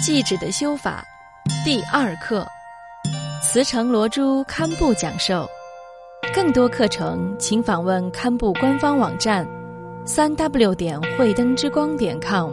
寂止的修法第2课，慈城罗珠堪布讲授。更多课程请访问堪布官方网站3w.慧灯之光.com。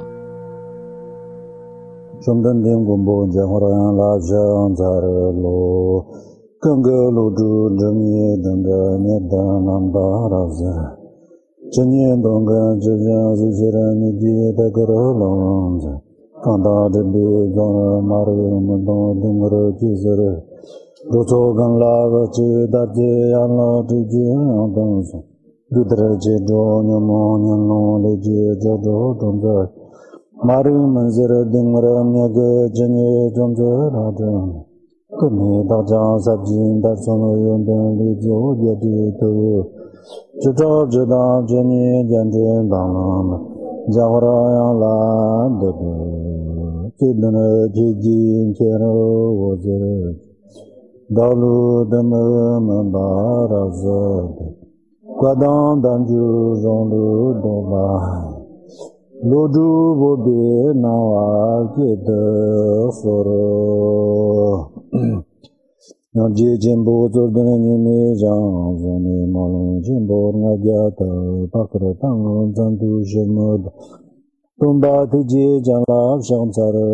中等点广播讲话让拉香在罗更个罗珠正业等的念的南巴拉子正业东个之间是些人你记得个浪子看到这里个马路们都等个几十人如果跟那个知道这样了之间等着如得接着你们年龙的接着中在马路们是等着那个正业中在那着跟你大家在进的所有的里头也的都知道这你见证当了家伙让来的这的基金钱我这道路的门把拉子的挂当当就让路多吧罗珠不别那瓦给的所罗让接近不做的你没讲说你马龙进步那家的巴克的当咱都什么的东巴的接讲了上在的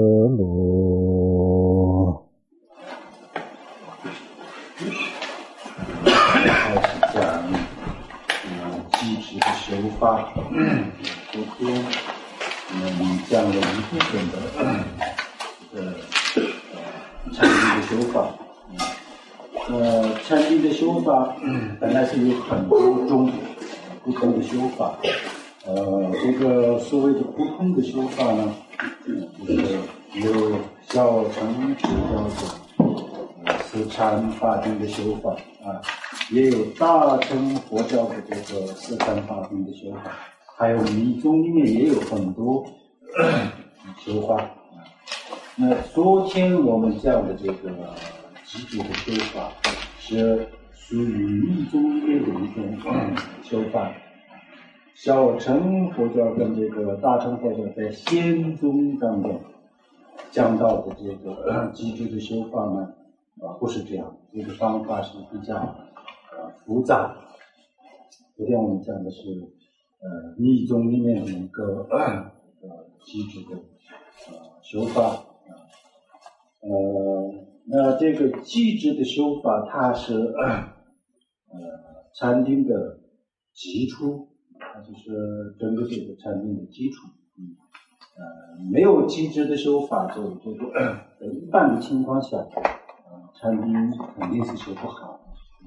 路开始讲寂止的修法昨天讲了一部分的禅定的修法禅定的修法本来是有很多种不同的修法这个所谓的不同的修法呢就是有小乘佛教的四禅八定的修法也有大乘佛教的这个四禅八定的修法还有密宗里面也有很多修法那昨天我们讲的这个寂止的修法是属于密宗里面的一种修法小乘佛教跟这个大乘佛教在仙宗当中讲到的这个寂止的修法呢不是这样这个方法是比较复杂昨天我们讲的是密宗里面的一个寂止的修法那这个寂止的修法它是禅定的基础它就是整个这个禅定的基础没有寂止的修法就这个在一般的情况下禅定肯定是修不好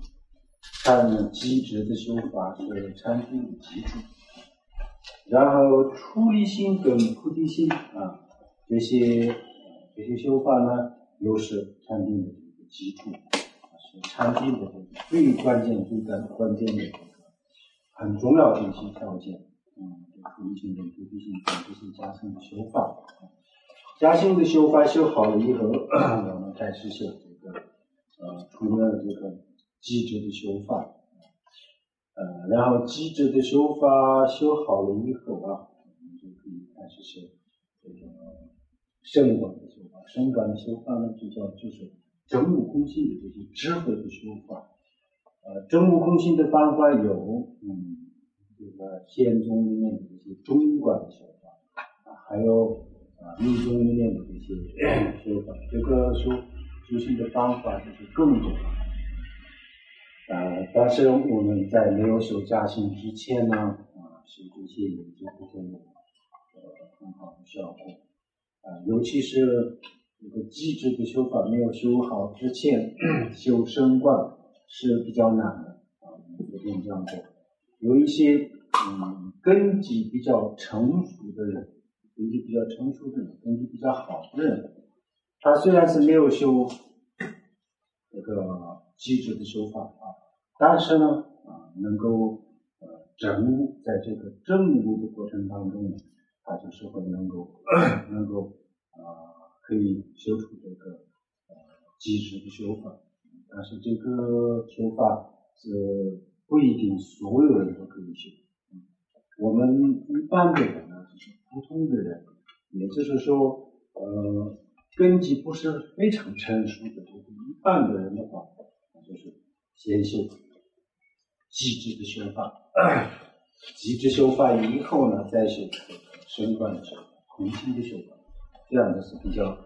寂止的修法是禅定的基础然后出离心跟菩提心这些修法呢又是禅定的基础是禅定的最关键的很重要的一些条件出离心跟菩提心这些加行的修法加行的修法修好了以后我们开始修这个除了这个寂止的修法然后寂止的修法修好了以后我们就可以开始修这个圣观的修法圣观的修法呢就是证悟空性的这些智慧的修法证悟空性的方法有这个仙宗里面的这些中观的修法还有密宗里面的这些修法这个修行的方法就是更多但是我们在没有修加行之前呢修这些也就不会有很好的效果尤其是这个寂止的修法没有修好之前修圣观是比较难的昨天讲过有一些根基比较成熟的人根基比较好的人他虽然是没有修这个寂止的修法但是呢能够证悟在这个证悟的过程当中他就是会能够可以修出这个寂止的修法但是这个修法是不一定所有人都可以修我们一般的人呢就是普通的人也就是说根基不是非常成熟的，就是一般的人的话，就是先修极致的修法，极致修法以后呢，再修升观的修法、空性的修法，这样的是比较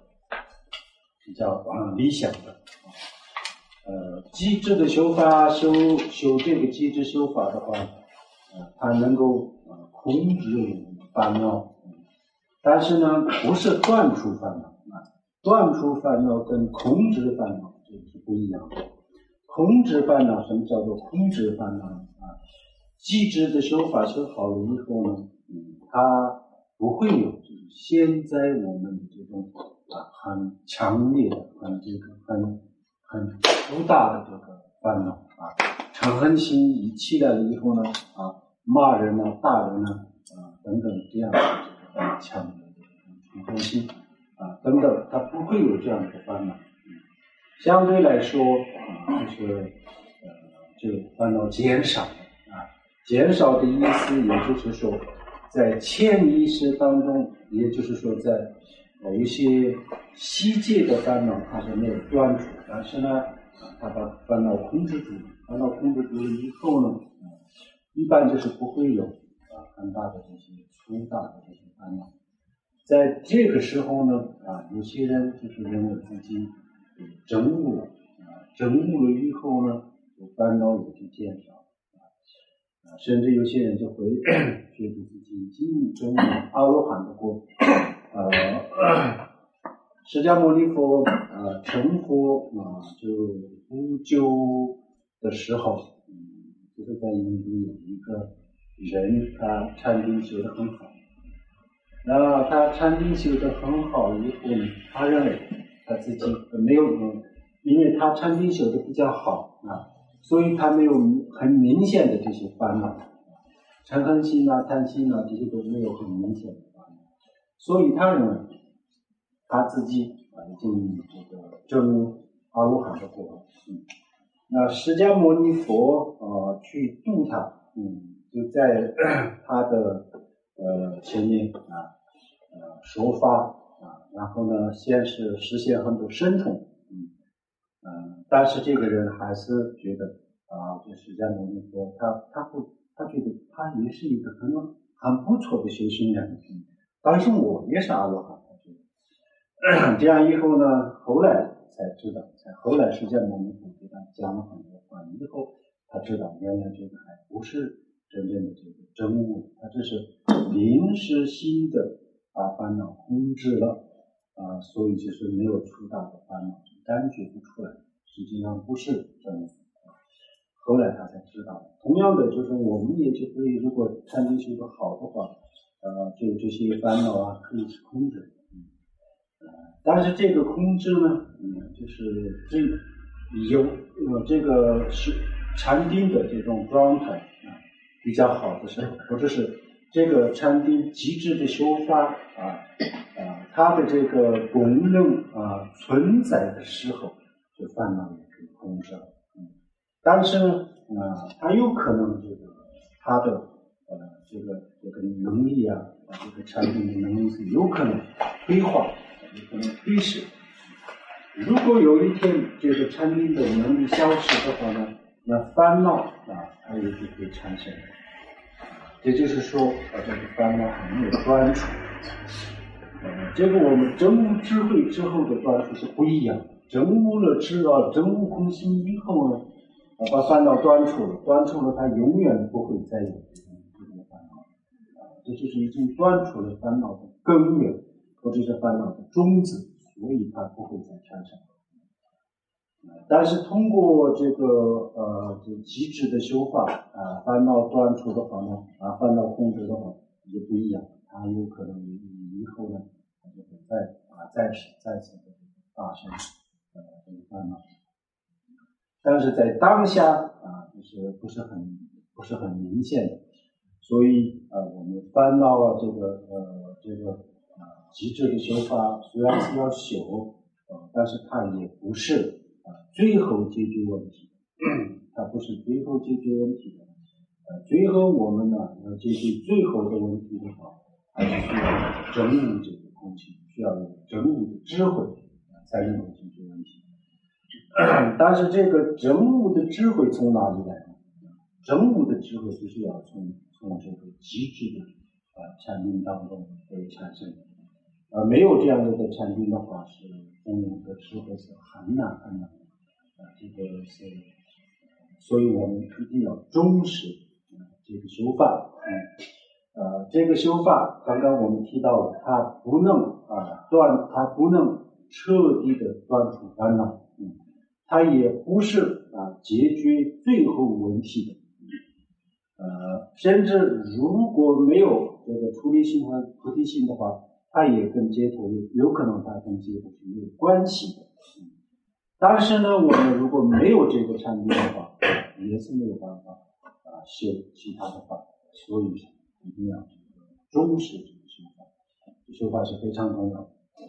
理想的。极致的修法，修这个极致修法的话，它能够控制烦恼，但是呢，不是断除烦恼断除烦恼跟控制烦恼这是不一样的。控制烦恼，什么叫做控制烦恼极致的修法修好了以后呢，它不会有就是现在我们的这种很强烈的、很粗大的这个烦恼嗔恨心一起来了以后呢骂人打人等等这样的这个强烈的嗔恨心等等，它不会有这样的烦恼。相对来说就是这个烦恼减少减少的意思也就是说在潜意识当中，也就是说在有一些细节的烦恼它是没有断除，但是呢它把烦恼控制住了，烦恼控制住了以后呢一般就是不会有很大的这些粗大的这些烦恼。在这个时候呢有些人就是认为自己证悟了证悟了以后呢烦恼也就减少甚至有些人就会觉得自己已经证悟阿罗汉的果释迦牟尼佛成佛就不久的时候就是在印度有一个人他禅定修得很好，那他禅定修得很好以后呢，他认为他自己没有因为他禅定修得比较好所以他没有很明显的这些烦恼，嗔恨心贪心这些都没有很明显的烦恼，所以他认为他自己已经这个证悟阿罗汉的果了。那释迦牟尼佛去度他就在他的前面说法然后呢先是实现很多神通但是这个人还是觉得这释迦牟尼佛他觉得他也是一个很不错的修行人但是我也是阿罗汉这样以后呢后来才知道后来释迦牟尼佛给他讲了很多话以后他知道原来这个还不是真正的这个真悟，他只是临时性的把烦恼控制了所以就是没有粗大的烦恼感觉不出来，实际上不是真悟后来他才知道。同样的就是我们也就会如果禅定修得好的话就这些烦恼可以去控制但是这个控制呢就是这个是禅定的这种状态比较好的时候，或者是这个禅定极致的修法它的这个功能存在的时候，这烦恼也可以控制了但是呢它有可能这个它的这个能力这个禅定的能力是有可能退化，有可能退失。如果有一天这个禅定的能力消失的话呢，那烦恼它也就会产生。也就是说这个烦恼还没有断除这个我们证悟智慧之后的断除是不一样的。证悟了证悟空性以后呢把烦恼断除了它永远不会再有这种烦恼这就是已经断除了烦恼的根源或者是烦恼的种子，所以它不会再产生但是通过这个极致的修法烦恼断除的话呢烦恼控制的话就不一样，它有可能以后呢它就会再次的发生这个烦恼，但是在当下就是不是很明显的，所以我们烦恼这个极致的修法虽然是要修但是它也不是最后解决问题它不是最后解决问题的最后我们要解决最后的问题的话还是需要证悟这个空性需要有证悟的智慧才能够解决问题。但是这个证悟的智慧从哪里来呢？证悟的智慧就是要从这个机智的禅定当中会产生。没有这样的禅定的话，是证悟的智慧是很难这个是，所以我们一定要重视这个修法。这个修法刚刚我们提到了，它不能彻底的断除烦恼，它也不是解决最后问题的。甚至如果没有这个出离心和菩提心的话，它也跟解脱有可能它跟解脱是没有关系的。但是呢，我们如果没有这个禅定的话，也是没有办法修其他的法，所以一定要重视这个修法，修法是非常重要的。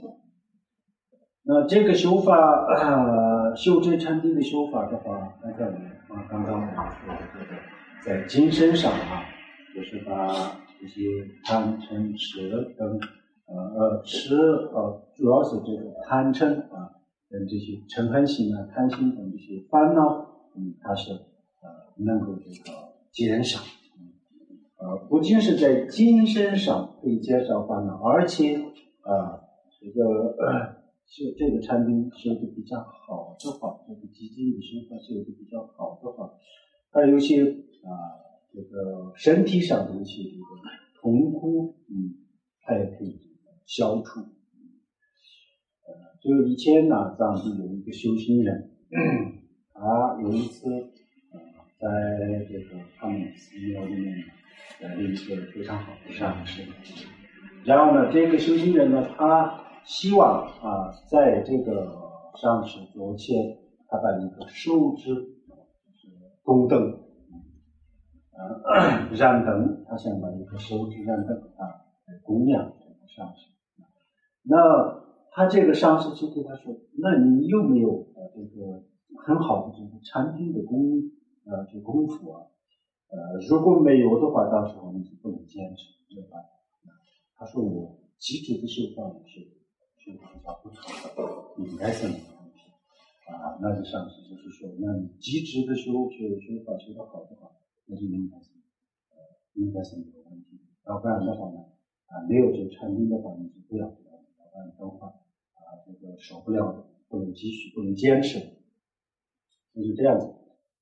那这个修法，修这禅定的修法的话，刚刚我们说的这个，在精神上就是把这些贪嗔痴等主要是这个贪嗔跟这些嗔恨心贪心等这些烦恼，它是能够这个减少。不仅是在精神上可以减少烦恼，而且这个禅定修的比较好的话，这个基金的修法修的比较好的话，还有一些这个身体上的一些这个痛苦，它也可以消除。就以前藏地有一个修行人，他有一次在这个他们寺庙里面来了一个非常好的上师，然后呢，这个修行人呢，他希望在这个上师桌前，他把一个手指供灯燃灯，他想把一个手指燃灯来供养这个上师。那他这个上师就对他说：“那你有没有这个很好的这个禅定的功夫如果没有的话，到时候你就不能坚持，对吧？”他说：“我机智的修法是比较不错的，应该是没有问题。”那就上师就是说，那你机智的修法修得好的话，那就应该是没有问题。要不然的话呢，没有这个禅定的话，你就不要这样，要不然的话这个受不了的，不能继续，不能坚持，就是这样子。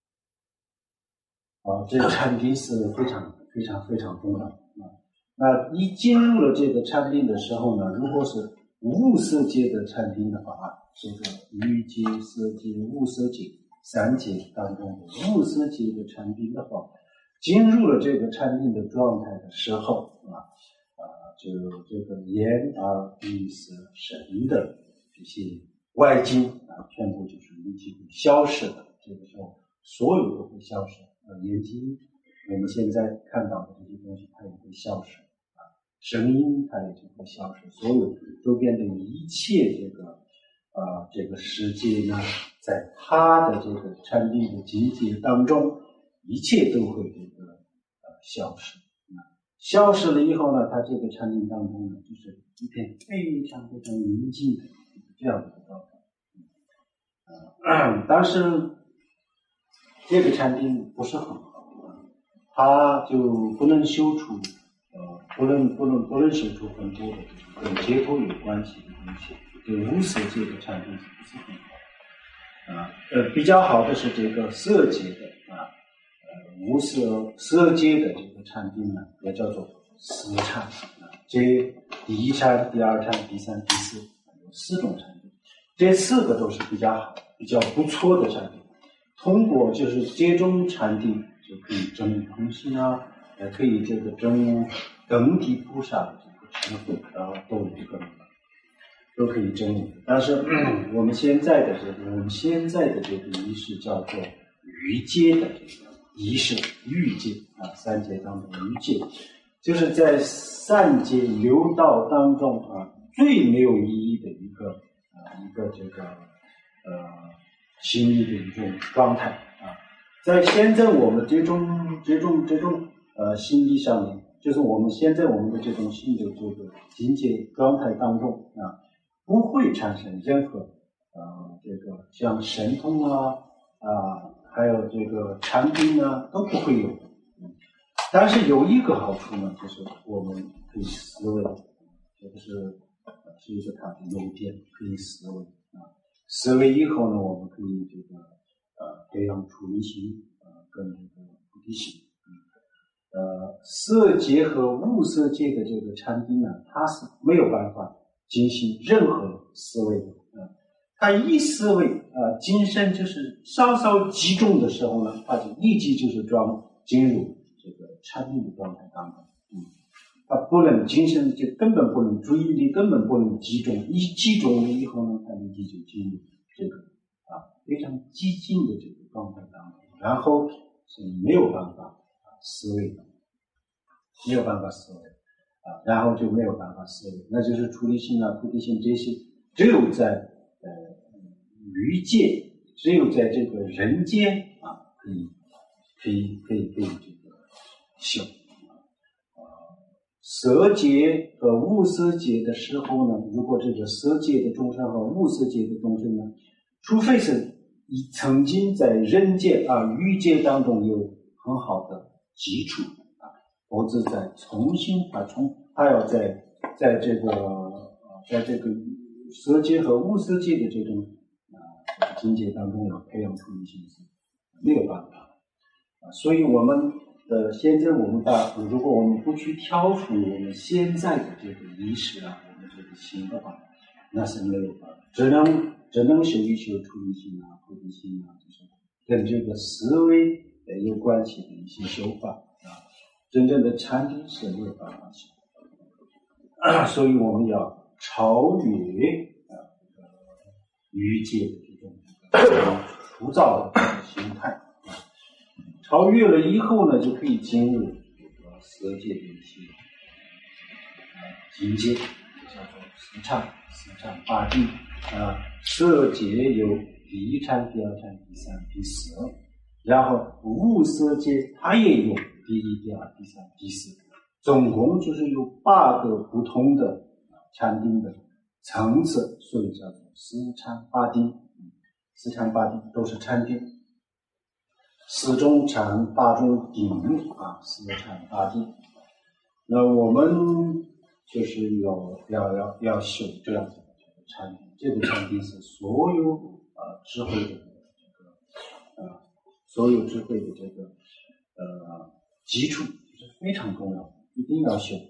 这个禅定是非常非常非常重要的。那一进入了这个禅定的时候呢，如果是无色界的禅定的话这个欲界、色界、无色界三界当中的无色界的禅定的话，进入了这个禅定的状态的时候就这个眼耳鼻舌身的这些外境全部就是一起会消失的。这个时候所有都会消失，眼睛我们现在看到的这些东西它也会消失，声音它也就会消失，所有周边的一切这个世界呢，在它的这个禅定的境界当中，一切都会这个消失。消失了以后呢，它这个禅定当中呢，就是一片非常非常宁静的这样的一个状态。但是这个禅定不是很好，它就不能修出不能修出很多的跟解脱有关系的东西。这个无色界的禅定是不是很好？比较好的是这个色界的无色界的这个禅定呢，也叫做四禅这第一禅、第二禅、第三、第四有4种禅定，这4个都是比较好、比较不错的禅定。通过就是这种禅定，就可以证悟空性也可以这个证悟登地菩萨的这个智慧都有可能都可以证悟。但是我们现在的这个仪式叫做欲界的这个仪式，欲界三界当中欲界，就是在三界六道当中最没有意义的一个这个心理的一种状态在现在我们这种心理上面就是我们现在我们的这种新的这个境界状态当中啊，不会产生任何这个像神通还有这个禅定都不会有。但是有一个好处呢，就是我们可以思维，这个是一个它的优点，可以思维思维以后呢，我们可以这个培养出离心跟这个菩提心。色界和无色界的这个禅定呢，它是没有办法进行任何思维的。它一思维精神就是稍稍集中的时候呢，它就立即就是进入这个禅定的状态当中。它不能精神就根本不能注意力根本不能集中，一集中了以后呢，它立即就进入这个非常激进的这个状态当中，然后是没有办法思维的，没有办法思维然后就没有办法思维，那就是出离心菩提心这些，只有在欲界，只有在这个人间可以这个修。色界和无色界的时候呢，如果这个色界的众生和无色界的众生呢，除非是曾经在人界欲界当中有很好的基础否则再重新他要在这个色界和无色界的这种境界当中要培养出离心是没有办法所以我们现在我们如果我们不去调伏我们现在的这个意识我们这个心的话，那是没有办法，只能修一修出离心菩提心就是跟这个思维有关系的一些修法真正的禅定是没有办法修所以我们要超越欲界的这种浮躁的心态超越了以后呢，就可以进入这个色界的一些境界，叫做四禅八定色界有第一禅、第二禅、第三、第四，然后无色界它也有第一、第二、第三、第四，总共就是有8个不同的禅定的层次，所以叫做四禅八定。四禅八定都是禅定。4种禅8种定四禅八定。那我们就是要修这样子的禅定，这个禅定是所有智慧的所有智慧的这个基础，是非常重要的，一定要修。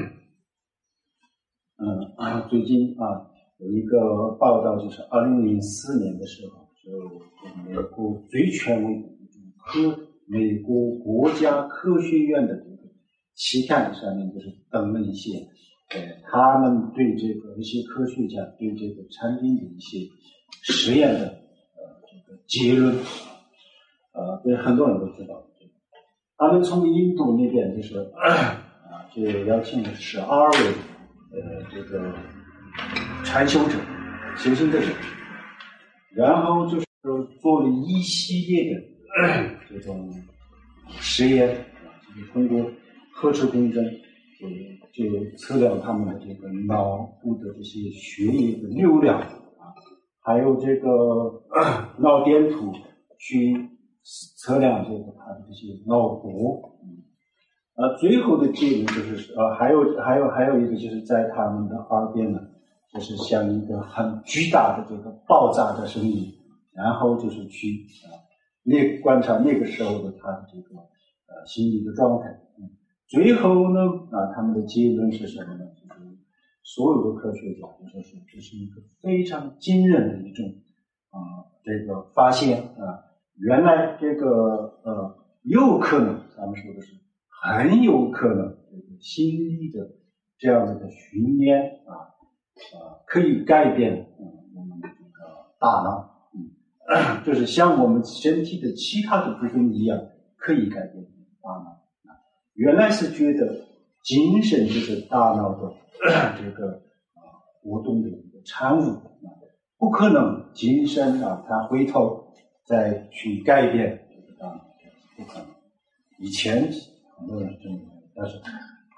最近有一个报道，就是2004年的时候，就美国最权威的美国国家科学院的这个期刊上面就是登了一些他们对这个一些科学家对这个禅定的一些实验的这个结论对很多人都知道。他们从印度那边就是就邀请了12位这个禅修者修行的人，然后就是做了一系列的这种实验就是通过核磁共振就测量他们的这个脑部的这些血液的流量还有这个脑电图去测量这个他的这些脑波最后的结论就是还有一个就是在他们的耳边呢，就是像一个很巨大的这个爆炸的声音，然后就是去观察那个时候的他的这个心理的状态。最后呢他们的结论是什么呢？就是所有的科学家就说是这是一个非常惊人的一种这个发现原来这个有可能咱们说的是很有可能这个心理的这样子的训练可以改变我们的这个大脑就是像我们身体的其他的部分一样可以改变大脑原来是觉得精神就是大脑的这个活动的一个产物不可能精神它回头再去改变这个大脑不可能以前很多人这么认为，但是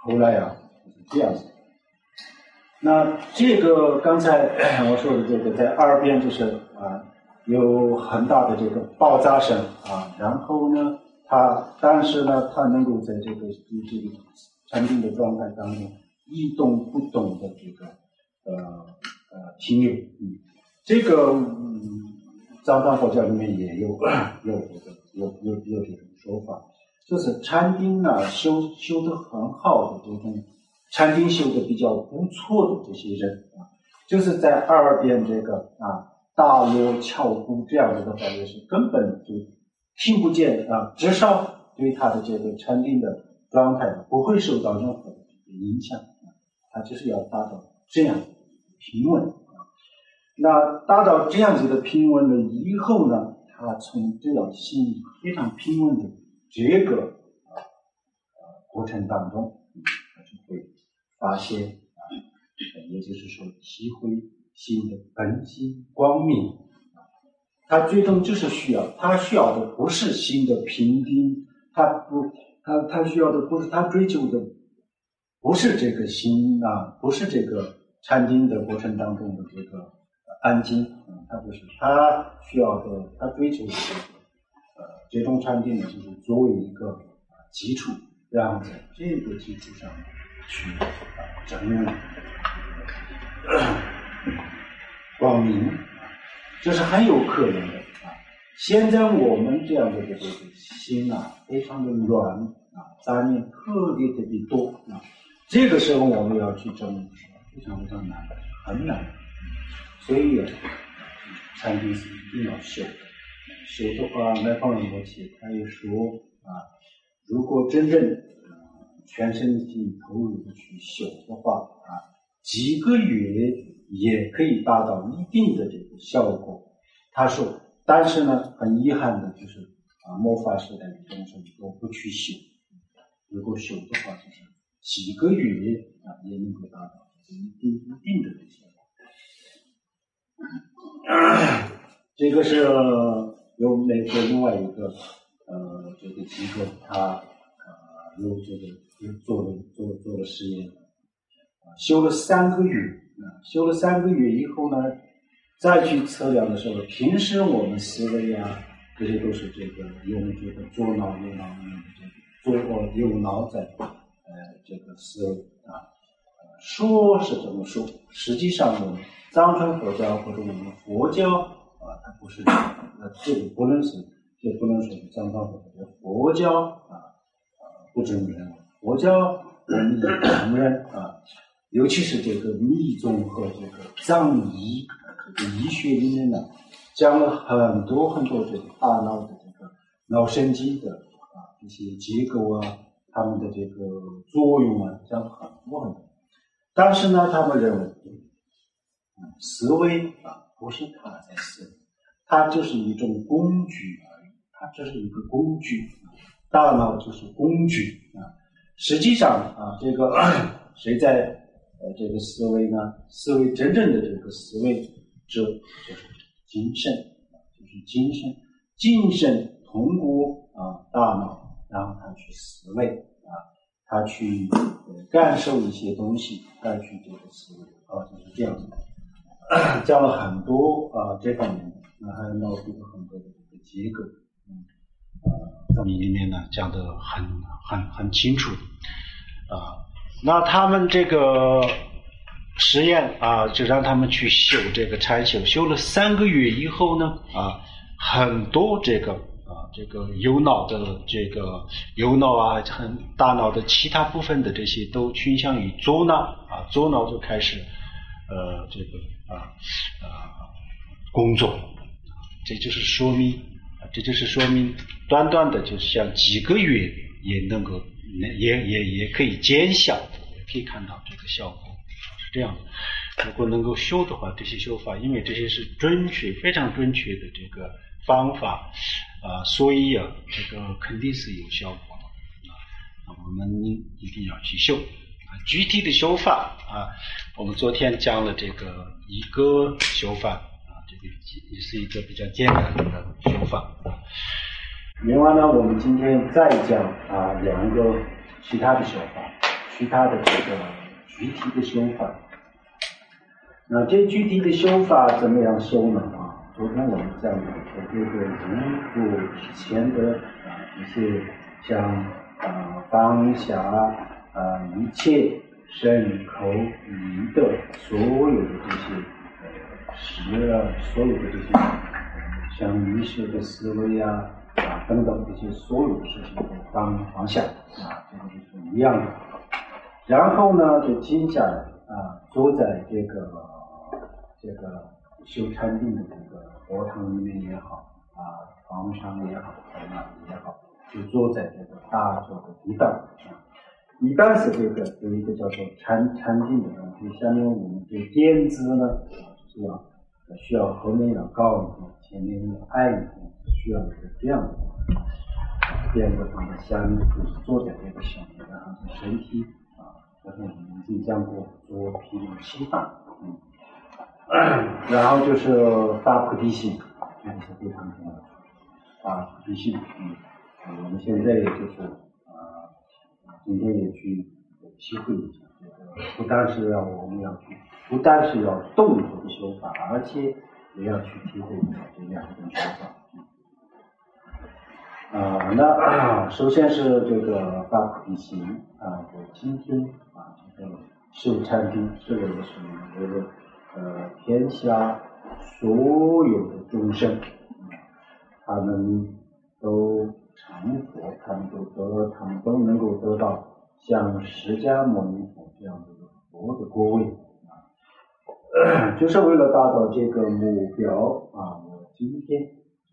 后来就是这样子。那这个刚才我说的这个在二边就是有很大的这个爆炸声然后呢但是呢它能够在这个禅定的状态当中一动不动的这个停留。这个藏传佛教里面也有这种说法，就是禅定修得很好的这种禅定修得比较不错的这些人就是在二边这个大锣敲鼓这样子的话，就是根本就听不见至少对他的这个禅定的状态不会受到任何的影响他就是要达到这样平稳那达到这样子的平稳了以后呢，他从这样心非常平稳的这个过程当中他就会发现也就是说体会心的本性光明他最终就是他需要的不是心的平定他需要的不是他追求的不是这个心不是这个禅定的过程当中的这个安静他不是他需要的他追求的这种禅定呢就是作为一个基础然后在这个基础上去证明光明这是很有可能的现在我们这样的这个心非常的乱杂念特别特别多这个时候我们要去证明非常非常难很难所以禅定是一定要修的话来访仁波切他也说如果真正全身心投入的去修的话几个月也可以达到一定的这个效果他说但是呢很遗憾的就是末法时代的众生都不去修如果修的话就是几个月也能够达到一定的这些这个是由美国另外一个这个机构他有这个做了实验修了3个月修了3个月以后呢再去测量的时候平时我们思维这些都是这个用这个左脑右脑在这个思维说是这么说实际上我们藏传佛教或者我们佛教它不是这个不能说藏传佛教佛教不承认佛教我们也承认尤其是这个密宗和这个藏医这个医学里面呢讲了很多很多这个大脑的这个脑神经的这些结构他们的这个作用讲很多很多但是呢他们认为思维不是他在思维它就是一种工具而已它只是一个工具大脑就是工具实际上这个谁在这个思维呢思维真正的这个思维这就是精神就是精神通过大脑然后他去思维他去感受一些东西他去这个思维就是这样子讲了很多这方面的还脑部的很多的这个结构里面呢讲得很清楚那他们这个实验就让他们去修这个禅修修了3个月以后呢很多这个右脑的这个右脑大脑的其他部分的这些都倾向于左脑左脑就开始工作这就是说明短短的就像几个月也能够也可以见效也可以看到这个效果是这样的如果能够修的话这些修法因为这些是非常准确的这个方法所以这个肯定是有效果的我们一定要去修具体的修法我们昨天讲了这个一个修法这个也是一个比较简单的修法另外呢我们今天再讲2个其他的修法其他的这个具体的修法。那这具体的修法怎么样修呢？昨天我们讲的这个入住之前的一些像放下一切身口意的所有的这些所有的这些像意识的思维等等这些所有的事情都放下这个就是一样的。然后呢，就接下来坐在这个修禅定的这个佛堂里面也好床上也好，在那里也好，就坐在这个大坐的地道一般是这个有一个叫做禅定的东西。下面我们对垫子呢，就是需要后面要高一点，前面要矮一点，需要一个这样的垫子放在下面，就是坐在这个上面，然后身体昨天我们已经讲过做毗卢七法然后就是发菩提心，这个是非常重要的。发菩提心，我们现在也就是今天也去体会一下，这个不但是不但是要动这个修法，而且也要去体会一下这两种修法。那首先是这个发菩提心我今天这个修禅定是为了什么？为了天下所有的众生，他们都成佛，他们都能够得到像释迦牟尼佛这样的佛的果位就是为了达到这个目标我今天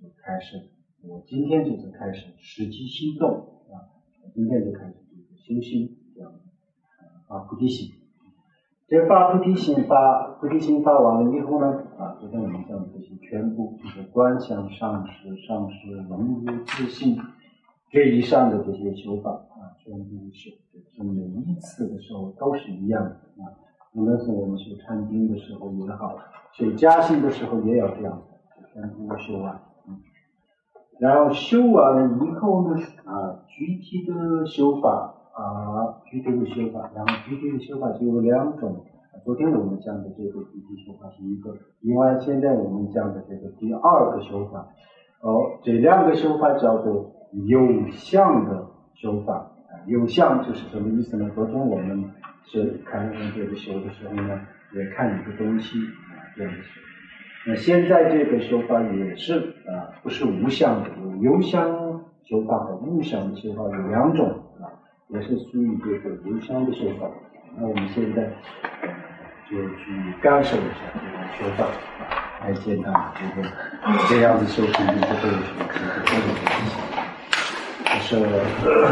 就是开始实际行动我今天就开始修行这样发菩提心。这发菩提心发完了以后呢昨天我们讲的这些全部就是观想上师融入自信这以上的这些修法全部是每一次的时候都是一样的无论是我们修禅定的时候也好，修加行的时候也要这样全部修完然后修完了以后呢具体的修法然后具体的修法就有两种。昨天我们讲的这个具体修法是一个，另外现在我们讲的这个第二个修法这两个修法叫做有相的修法有相就是什么意思呢？昨天我们是看这个修的时候呢，也看一个东西这样的修。那现在这个修法也是不是无相的，有相修法和无相的修法有两种也是属于这个有相的修法。那我们现在就去感受一下这种修法来简单的这样的修行就会有这个这种东西就是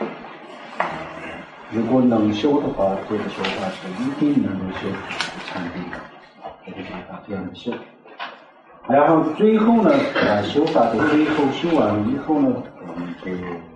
如果能修的话，这个修法是一定能够修禅定的这个修法这样的修。然后最后呢修法的最后修完了以后呢，我们就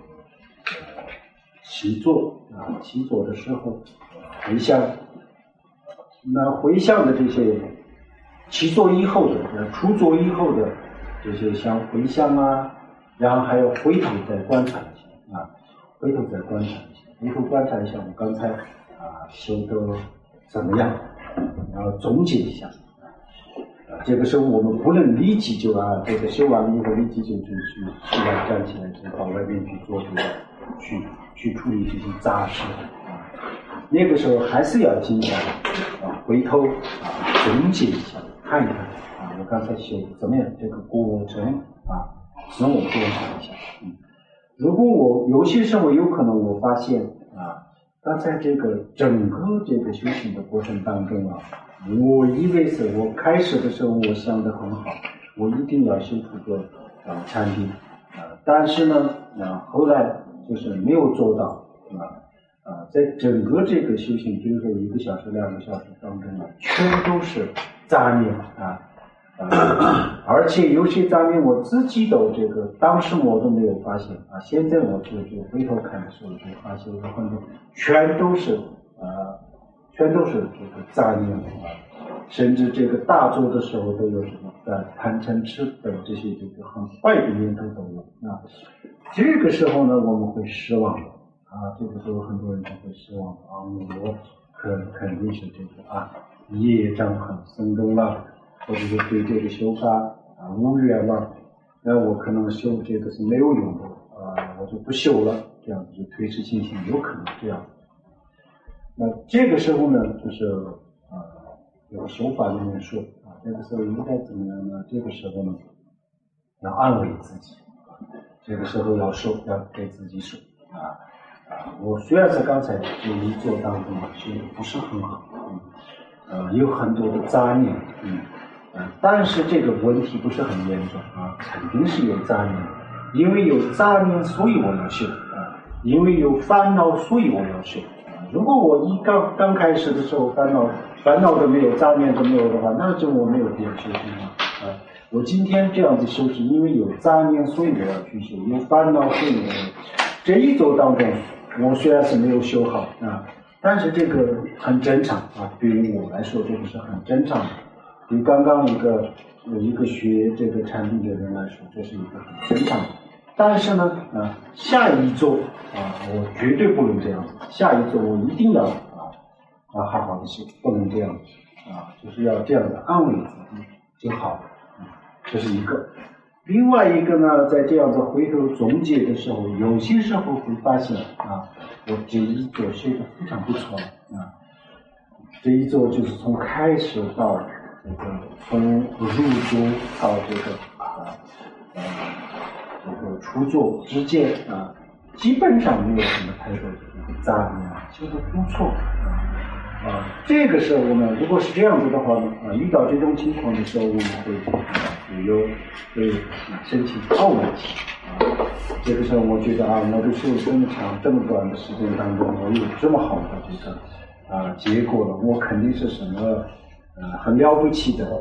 起坐的时候回向。那回向的这些起坐以后的出坐以后的这些像回向然后还有回头再观察一下回头观察一下我刚才修得怎么样，然后总结一下这个时候我们不能立即就这个修完了以后立即就去站起来就到外面去做去处理这些杂事那个时候还是要静下来回头总结一下看一看我刚才修怎么样，这个过程自我观察一下如果我有些时候有可能我发现刚才这个整个这个修行的过程当中我以为是我开始的时候我想得很好，我一定要修出个禅定但是呢后来就是没有做到在整个这个修行，比如说1个小时、2个小时当中全都是杂念而且有些杂念我自己都这个当时我都没有发现现在我就回头看的时候就发现有很多全都是这个杂念甚至这个大坐的时候都有什么贪嗔痴等这些这个很坏的念头都有这个时候呢我们会失望这个时候很多人就会失望我肯定是这个业障很深重了，或者是对这个修法无缘了，那我可能修这个是没有用的我就不修了，这样子就推迟进行，有可能这样。那这个时候呢，就是这个修法里面说这个时候应该怎么样呢？这个时候呢，要安慰自己，这个时候要给自己说我虽然在刚才这一座当中修的不是很好，有很多的杂念，但是这个问题不是很严重肯定是有杂念，因为有杂念，所以我要修因为有烦恼，所以我要修如果我刚开始的时候烦恼都没有，杂念都没有的话，那就我没有必要修行我今天这样子修行，因为有杂念，所以我要去修；有烦恼，所以我要这一周当中，我虽然是没有修好但是这个很正常对于我来说，这个是很正常的。对刚刚一个学这个禅定的人来说，这是一个很正常的。但是呢下一周我绝对不能这样子，下一周我一定要好好的修，不能这样子就是要这样的安慰自己就好了这是一个。另外一个呢，在这样子回头总结的时候，有些时候会发现我这一周修的非常不错这一周就是从开始到这个从入座到这个出座之间基本上没有什么太多的这个杂念修的不错这个时候呢，如果是这样子的话呢遇到这种情况的时候，我们会申请问题这个时候我觉得我的修这么长这么短的时间当中，我有这么好的这个结果了，我肯定是什么很了不起的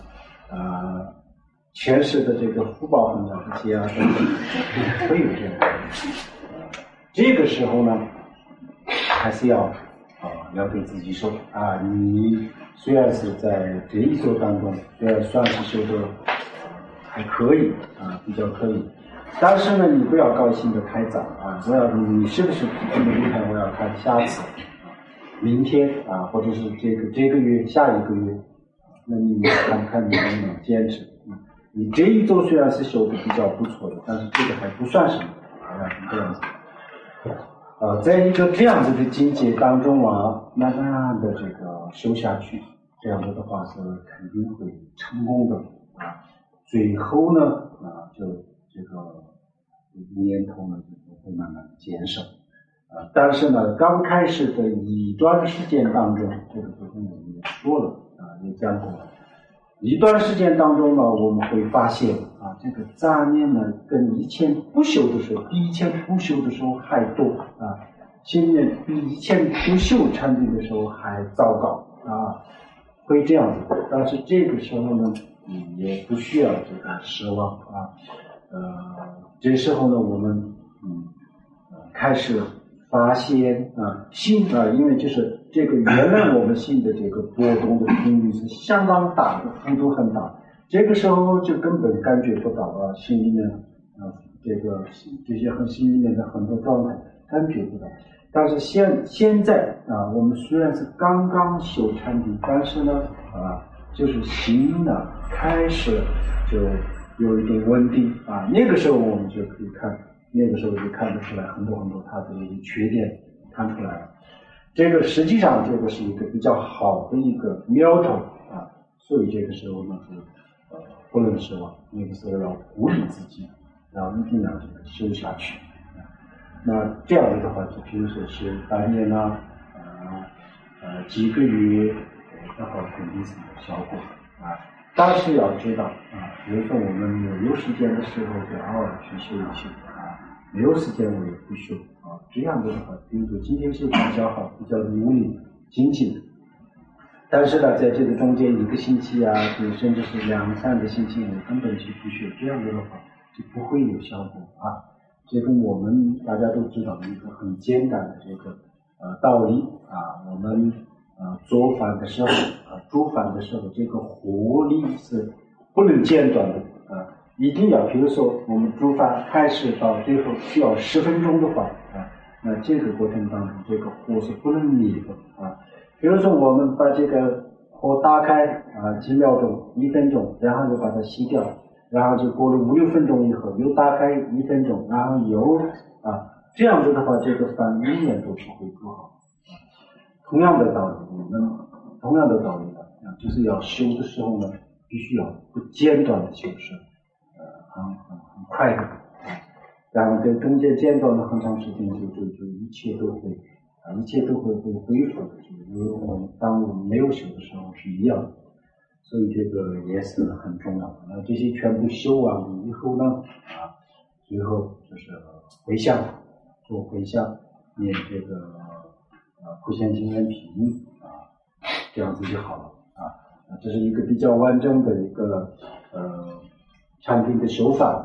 前世的这个福报很了不起等等会有这样的这个时候呢还是要对自己说你虽然是在这一周当中虽然算是修的还可以比较可以，但是呢你不要高兴的太早你是不是这么厉害，我要看下次明天或者是这个月下一个月那你看你能不能坚持你这一周虽然是修的比较不错的，但是这个还不算什么这样子在一个这样子的境界当中慢慢的这个修下去，这样子的话是肯定会成功的最后呢就这个年头呢就会慢慢减少但是呢刚开始的一段时间当中，这个部分我们也说了也讲过了，一段时间当中呢我们会发现这个杂念呢跟以前不修的时候比以前不修的时候还多现在比以前不修禅定的时候还糟糕会这样子。但是这个时候呢也不需要这个失望这时候呢我们开始发现心因为就是这个原来我们心的这个波动的频率是相当大的，幅度很大，这个时候就根本感觉不到心里面这些和心里面的很多状态感觉不到。但是现在我们虽然是刚刚修禅定，但是呢就是心呢开始就有一点稳定那个时候我们就可以看，那个时候就看得出来很多很多它的一些缺点看出来了。这个实际上这个是一个比较好的一个苗头所以这个时候呢是不能失望，那个时候要鼓励自己，然后一定要这个修下去那这样子的话，就比如说是半年几个月然后肯定是有效果但是要知道比如说我们有时间的时候就偶尔去修一修没有时间我也不修这样子的话，比如说今天修比较好，比较努力精进，但是呢在这个中间一个星期甚至是2-3个星期我根本就不修，这样子的话就不会有效果这个我们大家都知道一个很简单的这个道理我们做饭的时候煮饭的时候，这个火力是不能间断的一定要比如说我们煮饭开始到最后需要10分钟的话那这个过程当中，这个火是不能灭的啊。比如说我们把这个火打开啊，几秒钟、1分钟，然后就把它熄掉，然后就过了5、6分钟以后又打开1分钟，然后又这样子的话，这个饭永远都不会煮好。同样的道理，我们同样的道理就是要修的时候呢，必须要不间断的修饰，很快的，然后这中间间断了很长时间，就一切都会恢复的，就因为当我们没有修的时候是一样的，所以这个也是很重要的。那这些全部修完了以后呢，最后就是回向，做回向，念这个普贤行愿品这样子就好了这是一个比较完整的一个禅定的修法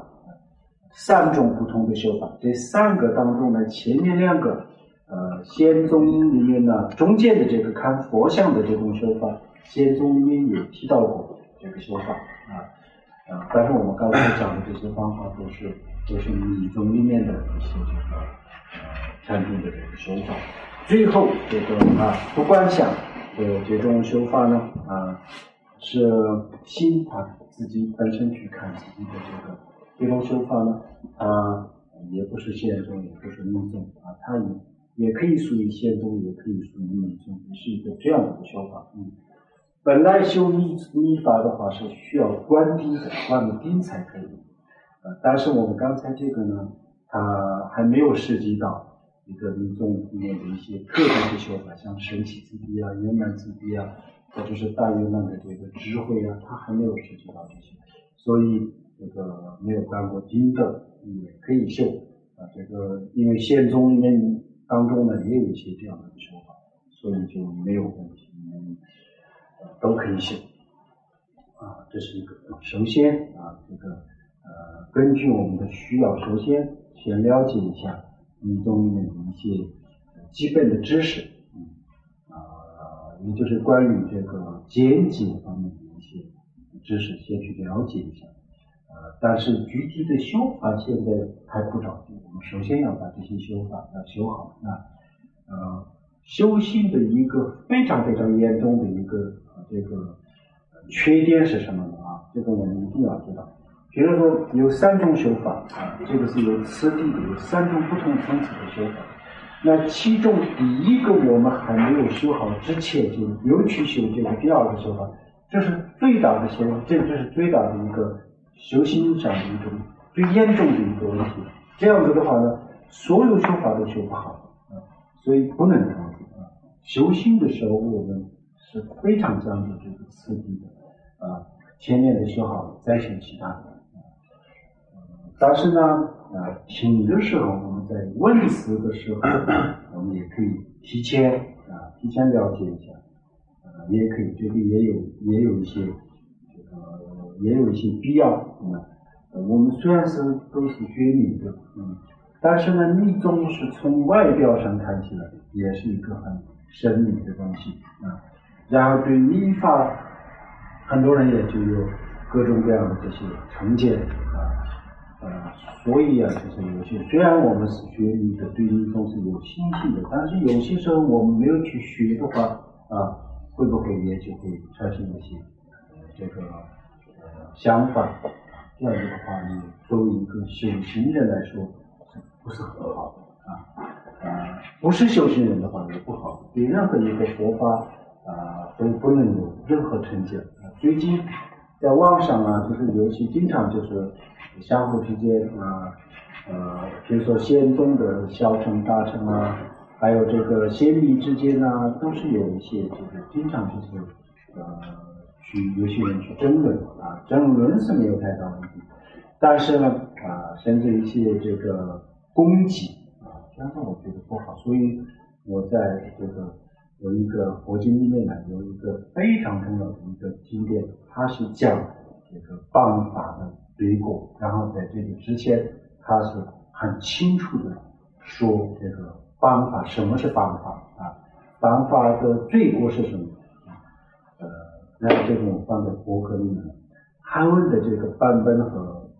，3种不同的修法。这3个当中呢，前面2个仙宗里面呢，中间的这个看佛像的这种修法，仙宗里面也提到过这个修法但是我们刚才讲的这些方法都是密宗里面的一些这个禅定的这个修法。最后这个不观想的这种修法呢是心他自己本身去看自己的这种修法呢，也不是仙宗，也不是密宗它也可以属于仙宗，也可以属于密宗，也是一个这样的修法。本来修密法的话是需要观定的，观了定才可以。但是我们刚才这个呢，它还没有涉及到一个密宗里面的一些特别的修法，像神奇自地圆满自地或者是大圆满的这个智慧它还没有涉及到这些，所以这个没有观过定的也可以修这个因为仙宗里面当中呢也有一些这样的修法，所以就没有问题，都可以修这是一个。首先这个根据我们的需要，首先先了解一下密宗里面的一些基本的知识也就是关于这个见解方面的一些知识，先去了解一下但是具体的修法现在还不着急，我们首先要把这些修法要修好。修行的一个非常非常严重的一个这个缺点是什么呢这个我们一定要知道。比如说有3种修法这个是有次第的，有3种不同层次的修法。那其中第一个我们还没有修好之前就又去修这个第2个修法，这是最大的这是最大的一个修行上的一种最严重的一个问题。这样子的话呢，所有修法都修不好所以不能这样子修行的时候我们是非常讲究这个次第的前面的修好了再修其他的但是呢听的时候我们在问思的时候我们也可以提前了解一下也可以这个也有一些也有一些必要我们虽然都是学密的但是呢密宗是从外表上看起来也是一个很神秘的东西然后对密法很多人也就有各种各样的这些成见所以就是有些虽然我们是学密的，对密宗是有信心的，但是有些时候我们没有去学的话会不会也就会产生一些这个想法这样子的话你作为一个修行人来说不是很好的不是修行人的话也不好，对任何一个佛法都不能有任何成见最近在网上就是有些经常就是相互之间比如说仙宗的小乘大乘还有这个仙密之间都是有一些这个经常就是有些人去争论争论是没有太大问题，但是呢甚至一些这个攻击这样子我觉得不好。所以我在这个有一个佛经里面有一个非常重要的一个经典，它是讲这个谤法的罪过，然后在这个之前它是很清楚的说这个谤法什么是谤法谤法的罪过是什么然后这种放在博客里面，韩文的这个版本和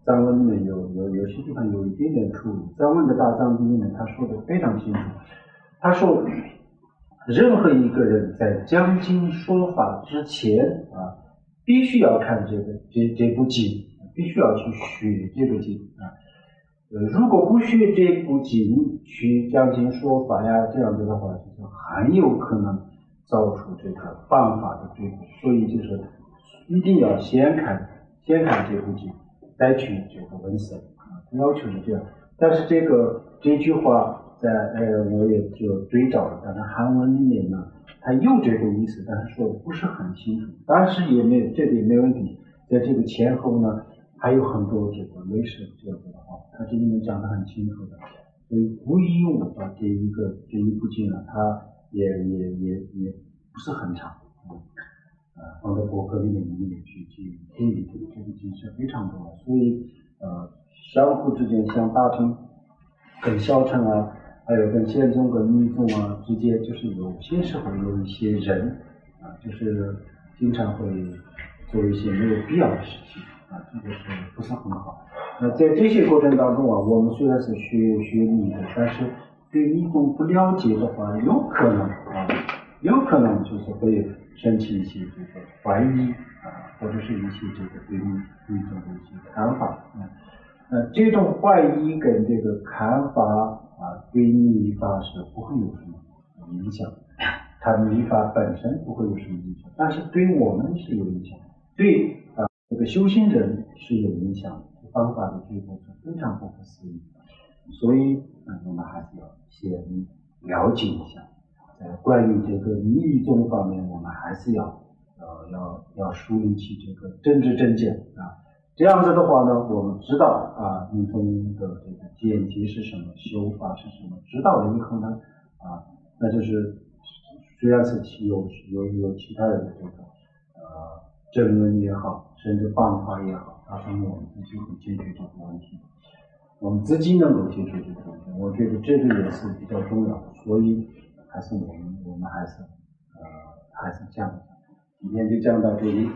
藏文里面有些地方有一点点出入。藏文的大藏经里面他说的非常清楚，他说任何一个人在讲经说法之前必须要看这部经，必须要去学这个经如果不学这部经去讲经说法呀，这样子的话，就是很有可能造出这个犯法的罪过。所以就是一定要先看这部经，再去这个文色要求是这样。但是这句话我也就追找了，但是韩文里面呢，它有这个意思，但是说的不是很清楚。但是这个也没问题，在这个前后呢，还有很多这个类似这样的话，它这里面讲得很清楚的。所以无一物这一部经呢，它也不是很长放在博客里面你也去注意这个经是非常重要。所以相互之间，像大乘跟小乘还有跟宪宗跟密宗之间，就是有些时候有一些人就是经常会做一些没有必要的事情这个是不是很好。在这些过程当中我们虽然是学密的，但是对密宗不了解的话，有可能就是会升起一些这个怀疑或者是一些这个对密宗的一些看法这种怀疑跟这个看法对密法是不会有什么影响，它密法本身不会有什么影响，但是对我们是有影响，对这个修行人是有影响的，方法的结果是非常不可思议的。所以我们还是要先了解一下关于这个密宗方面，我们还是要树立起这个政治正见这样子的话呢，我们知道密宗的这个见解是什么，修法是什么，知道了以后呢那就是虽然是有其他人的这个争论也好，甚至办法也好，到时候我们自己会解决这个问题，我们自己能够解决这个问题，我觉得这个也是比较重要的。所以还是我们还是这样的。今天就讲到这里。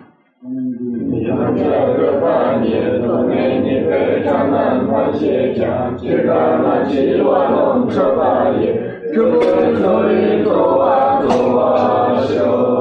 这不可以做啊。